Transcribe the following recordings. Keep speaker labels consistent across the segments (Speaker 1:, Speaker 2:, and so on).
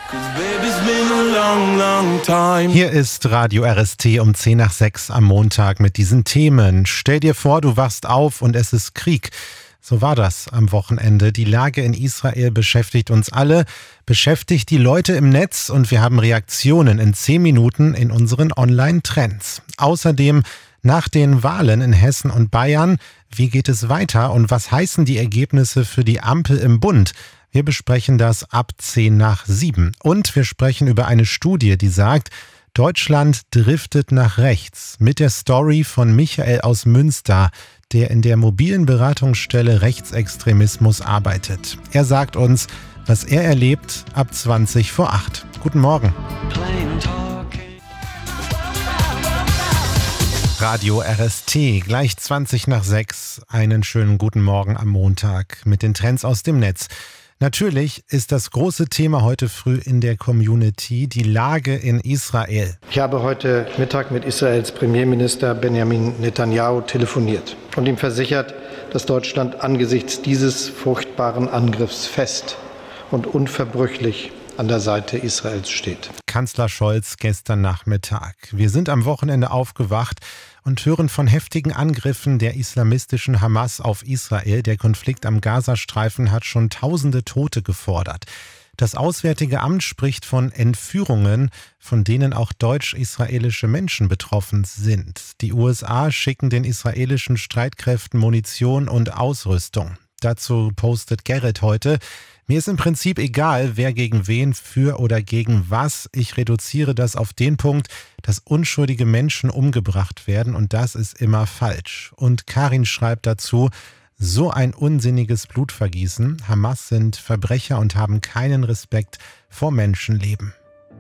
Speaker 1: Hier ist Radio RST um 5:10 am Montag mit diesen Themen. Stell dir vor, du wachst auf und es ist Krieg. So war das am Wochenende. Die Lage in Israel beschäftigt uns alle, beschäftigt die Leute im Netz und wir haben Reaktionen in 10 Minuten in unseren Online-Trends. Außerdem nach den Wahlen in Hessen und Bayern, wie geht es weiter und was heißen die Ergebnisse für die Ampel im Bund? Wir besprechen das ab 6:10. Und wir sprechen über eine Studie, die sagt, Deutschland driftet nach rechts. Mit der Story von Michael aus Münster, der in der mobilen Beratungsstelle Rechtsextremismus arbeitet. Er sagt uns, was er erlebt ab 7:20. Guten Morgen. Radio RST, gleich 6:20. Einen schönen guten Morgen am Montag mit den Trends aus dem Netz. Natürlich ist das große Thema heute früh in der Community die Lage in Israel.
Speaker 2: Ich habe heute Mittag mit Israels Premierminister Benjamin Netanyahu telefoniert und ihm versichert, dass Deutschland angesichts dieses furchtbaren Angriffs fest und unverbrüchlich an der Seite Israels steht.
Speaker 1: Kanzler Scholz gestern Nachmittag. Wir sind am Wochenende aufgewacht und hören von heftigen Angriffen der islamistischen Hamas auf Israel. Der Konflikt am Gazastreifen hat schon tausende Tote gefordert. Das Auswärtige Amt spricht von Entführungen, von denen auch deutsch-israelische Menschen betroffen sind. Die USA schicken den israelischen Streitkräften Munition und Ausrüstung. Dazu postet Gerrit heute: Mir ist im Prinzip egal, wer gegen wen, für oder gegen was. Ich reduziere das auf den Punkt, dass unschuldige Menschen umgebracht werden und das ist immer falsch. Und Karin schreibt dazu: So ein unsinniges Blutvergießen. Hamas sind Verbrecher und haben keinen Respekt vor Menschenleben.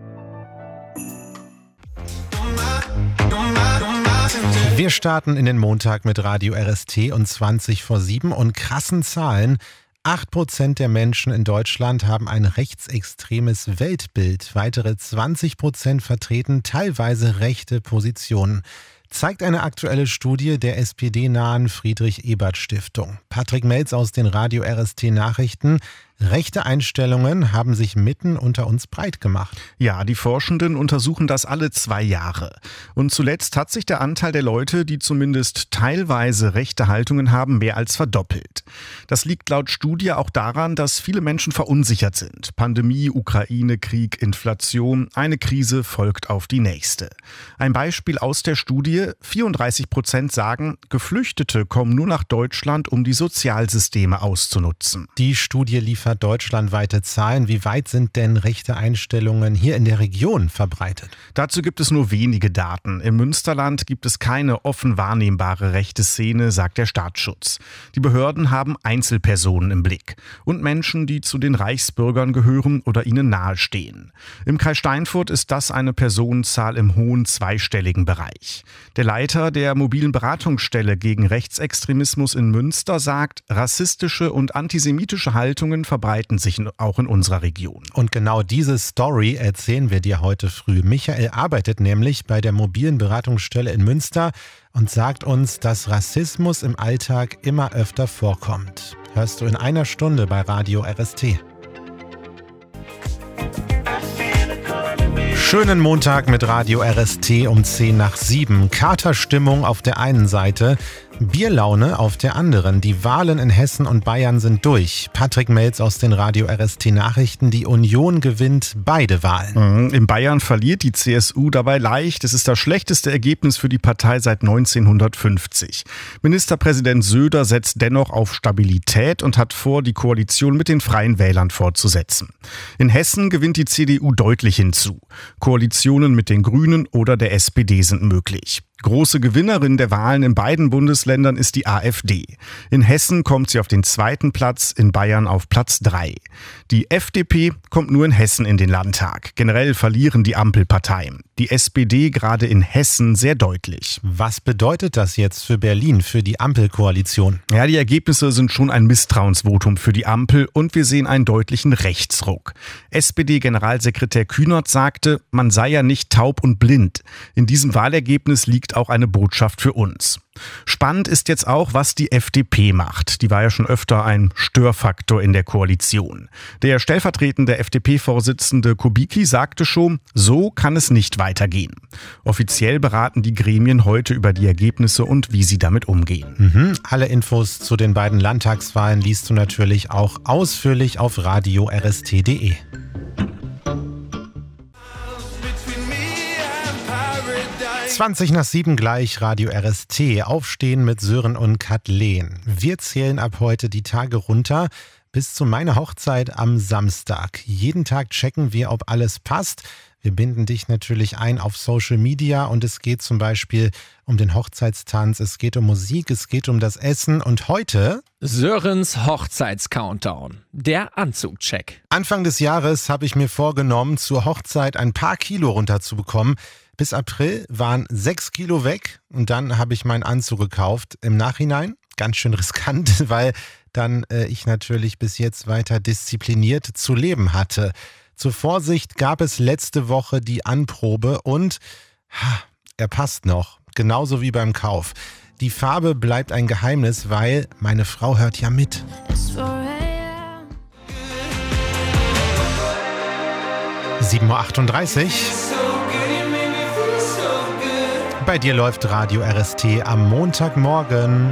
Speaker 1: Wir starten in den Montag mit Radio RST und 7:20 und krassen Zahlen. 8% der Menschen in Deutschland haben ein rechtsextremes Weltbild. Weitere 20% vertreten teilweise rechte Positionen. Zeigt eine aktuelle Studie der SPD-nahen Friedrich-Ebert-Stiftung. Patrick Melz aus den Radio RST Nachrichten. Rechte Einstellungen haben sich mitten unter uns breit gemacht.
Speaker 3: Ja, die Forschenden untersuchen das alle 2 Jahre. Und zuletzt hat sich der Anteil der Leute, die zumindest teilweise rechte Haltungen haben, mehr als verdoppelt. Das liegt laut Studie auch daran, dass viele Menschen verunsichert sind. Pandemie, Ukraine-Krieg, Inflation, eine Krise folgt auf die nächste. Ein Beispiel aus der Studie: 34% sagen, Geflüchtete kommen nur nach Deutschland, um die Sozialsysteme auszunutzen.
Speaker 1: Die Studie liefert deutschlandweite Zahlen. Wie weit sind denn rechte Einstellungen hier in der Region verbreitet?
Speaker 3: Dazu gibt es nur wenige Daten. Im Münsterland gibt es keine offen wahrnehmbare rechte Szene, sagt der Staatsschutz. Die Behörden haben Einzelpersonen im Blick und Menschen, die zu den Reichsbürgern gehören oder ihnen nahestehen. Im Kreis Steinfurt ist das eine Personenzahl im hohen zweistelligen Bereich. Der Leiter der mobilen Beratungsstelle gegen Rechtsextremismus in Münster sagt, rassistische und antisemitische Haltungen verbreiten sich auch in unserer Region.
Speaker 1: Und genau diese Story erzählen wir dir heute früh. Michael arbeitet nämlich bei der mobilen Beratungsstelle in Münster und sagt uns, dass Rassismus im Alltag immer öfter vorkommt. Hörst du in einer Stunde bei Radio RST. Schönen Montag mit Radio RST um 6:10. Katerstimmung auf der einen Seite, Bierlaune auf der anderen. Die Wahlen in Hessen und Bayern sind durch. Patrick Melz aus den Radio RST Nachrichten. Die Union gewinnt beide Wahlen.
Speaker 3: In Bayern verliert die CSU dabei leicht. Es ist das schlechteste Ergebnis für die Partei seit 1950. Ministerpräsident Söder setzt dennoch auf Stabilität und hat vor, die Koalition mit den Freien Wählern fortzusetzen. In Hessen gewinnt die CDU deutlich hinzu. Koalitionen mit den Grünen oder der SPD sind möglich. Große Gewinnerin der Wahlen in beiden Bundesländern ist die AfD. In Hessen kommt sie auf den 2. Platz, in Bayern auf Platz 3. Die FDP kommt nur in Hessen in den Landtag. Generell verlieren die Ampelparteien. Die SPD gerade in Hessen sehr deutlich.
Speaker 1: Was bedeutet das jetzt für Berlin, für die Ampelkoalition?
Speaker 3: Ja, die Ergebnisse sind schon ein Misstrauensvotum für die Ampel und wir sehen einen deutlichen Rechtsruck. SPD-Generalsekretär Kühnert sagte, man sei ja nicht taub und blind. In diesem Wahlergebnis liegt liegt auch eine Botschaft für uns. Spannend ist jetzt auch, was die FDP macht. Die war ja schon öfter ein Störfaktor in der Koalition. Der stellvertretende FDP-Vorsitzende Kubicki sagte schon, so kann es nicht weitergehen. Offiziell beraten die Gremien heute über die Ergebnisse und wie sie damit umgehen.
Speaker 1: Alle Infos zu den beiden Landtagswahlen liest du natürlich auch ausführlich auf radio-rst.de. 7:20 gleich, Radio RST. Aufstehen mit Sören und Kathleen. Wir zählen ab heute die Tage runter bis zu meiner Hochzeit am Samstag. Jeden Tag checken wir, ob alles passt. Wir binden dich natürlich ein auf Social Media und es geht zum Beispiel um den Hochzeitstanz, es geht um Musik, es geht um das Essen und heute
Speaker 4: Sörens Hochzeits-Countdown, der Anzugcheck.
Speaker 1: Anfang des Jahres habe ich mir vorgenommen, zur Hochzeit ein paar Kilo runterzubekommen. Bis April waren 6 Kilo weg und dann habe ich meinen Anzug gekauft. Im Nachhinein ganz schön riskant, weil dann ich natürlich bis jetzt weiter diszipliniert zu leben hatte. Zur Vorsicht gab es letzte Woche die Anprobe und er passt noch, genauso wie beim Kauf. Die Farbe bleibt ein Geheimnis, weil meine Frau hört ja mit. 7:38 Uhr. Bei dir läuft Radio RST am Montagmorgen.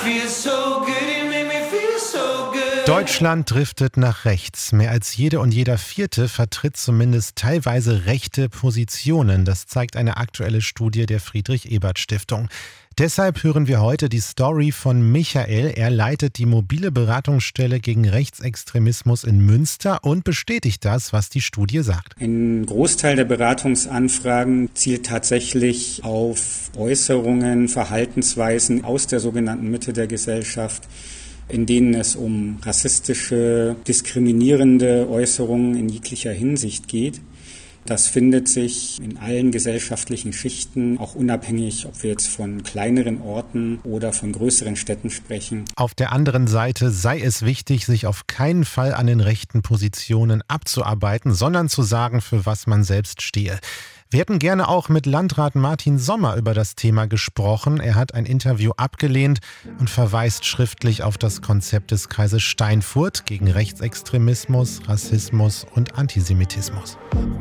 Speaker 1: Deutschland driftet nach rechts. Mehr als jede und jeder Vierte vertritt zumindest teilweise rechte Positionen. Das zeigt eine aktuelle Studie der Friedrich-Ebert-Stiftung. Deshalb hören wir heute die Story von Michael. Er leitet die mobile Beratungsstelle gegen Rechtsextremismus in Münster und bestätigt das, was die Studie sagt.
Speaker 5: Ein Großteil der Beratungsanfragen zielt tatsächlich auf Äußerungen, Verhaltensweisen aus der sogenannten Mitte der Gesellschaft, in denen es um rassistische, diskriminierende Äußerungen in jeglicher Hinsicht geht. Das findet sich in allen gesellschaftlichen Schichten, auch unabhängig, ob wir jetzt von kleineren Orten oder von größeren Städten sprechen.
Speaker 1: Auf der anderen Seite sei es wichtig, sich auf keinen Fall an den rechten Positionen abzuarbeiten, sondern zu sagen, für was man selbst stehe. Wir hätten gerne auch mit Landrat Martin Sommer über das Thema gesprochen. Er hat ein Interview abgelehnt und verweist schriftlich auf das Konzept des Kreises Steinfurt gegen Rechtsextremismus, Rassismus und Antisemitismus.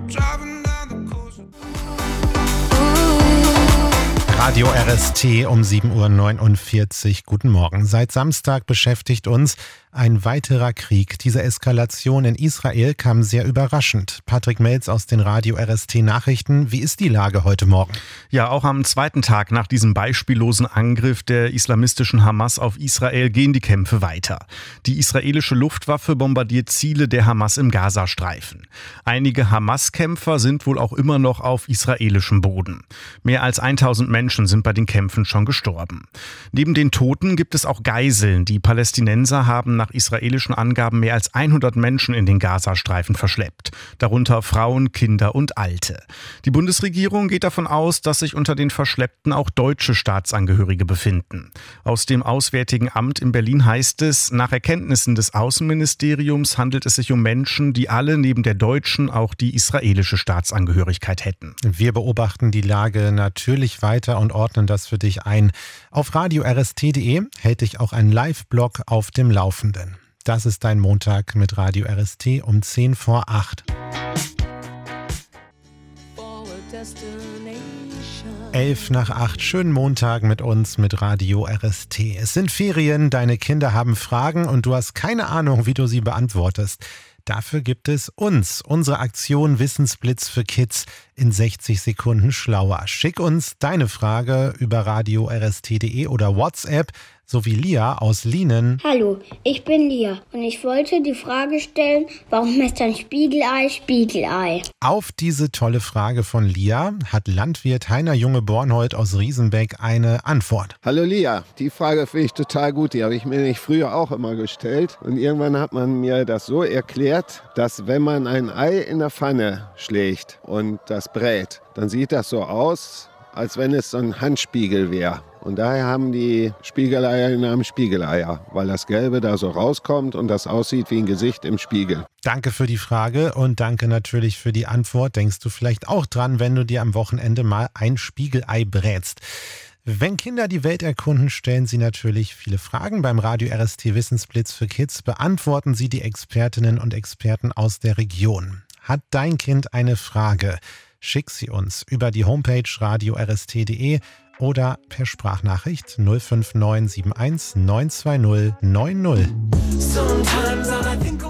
Speaker 1: Radio RST um 7:49 Uhr. Guten Morgen. Seit Samstag beschäftigt uns ein weiterer Krieg. Diese Eskalation in Israel kam sehr überraschend. Patrick Melz aus den Radio RST Nachrichten. Wie ist die Lage heute Morgen?
Speaker 3: Ja, auch am zweiten Tag nach diesem beispiellosen Angriff der islamistischen Hamas auf Israel gehen die Kämpfe weiter. Die israelische Luftwaffe bombardiert Ziele der Hamas im Gazastreifen. Einige Hamas-Kämpfer sind wohl auch immer noch auf israelischem Boden. Mehr als 1000 Menschen sind bei den Kämpfen schon gestorben. Neben den Toten gibt es auch Geiseln. Die Palästinenser haben nach israelischen Angaben mehr als 100 Menschen in den Gazastreifen verschleppt. Darunter Frauen, Kinder und Alte. Die Bundesregierung geht davon aus, dass sich unter den Verschleppten auch deutsche Staatsangehörige befinden. Aus dem Auswärtigen Amt in Berlin heißt es, nach Erkenntnissen des Außenministeriums handelt es sich um Menschen, die alle neben der deutschen auch die israelische Staatsangehörigkeit hätten.
Speaker 1: Wir beobachten die Lage natürlich weiter und ordnen das für dich ein. Auf radio-rst.de hält dich auch ein Live-Blog auf dem Laufenden. Das ist dein Montag mit Radio RST um 7:50. 7:55. Schönen Montag mit uns mit Radio RST. Es sind Ferien, deine Kinder haben Fragen und du hast keine Ahnung, wie du sie beantwortest. Dafür gibt es uns, unsere Aktion Wissensblitz für Kids in 60 Sekunden schlauer. Schick uns deine Frage über radio-rst.de oder WhatsApp, so wie Lia aus Lienen.
Speaker 6: Hallo, ich bin Lia und ich wollte die Frage stellen, warum ist ein Spiegelei Spiegelei?
Speaker 1: Auf diese tolle Frage von Lia hat Landwirt Heiner Junge-Bornhold aus Riesenbeck eine Antwort.
Speaker 7: Hallo Lia, die Frage finde ich total gut, die habe ich mir nicht früher auch immer gestellt. Und irgendwann hat man mir das so erklärt, dass wenn man ein Ei in der Pfanne schlägt und das brät, dann sieht das so aus, als wenn es so ein Handspiegel wäre. Und daher haben die Spiegeleier den Namen Spiegeleier, weil das Gelbe da so rauskommt und das aussieht wie ein Gesicht im Spiegel.
Speaker 1: Danke für die Frage und danke natürlich für die Antwort. Denkst du vielleicht auch dran, wenn du dir am Wochenende mal ein Spiegelei brätst? Wenn Kinder die Welt erkunden, stellen sie natürlich viele Fragen. Beim Radio RST Wissensblitz für Kids beantworten sie die Expertinnen und Experten aus der Region. Hat dein Kind eine Frage? Schick sie uns über die Homepage radiorst.de oder per Sprachnachricht 05971 920 90.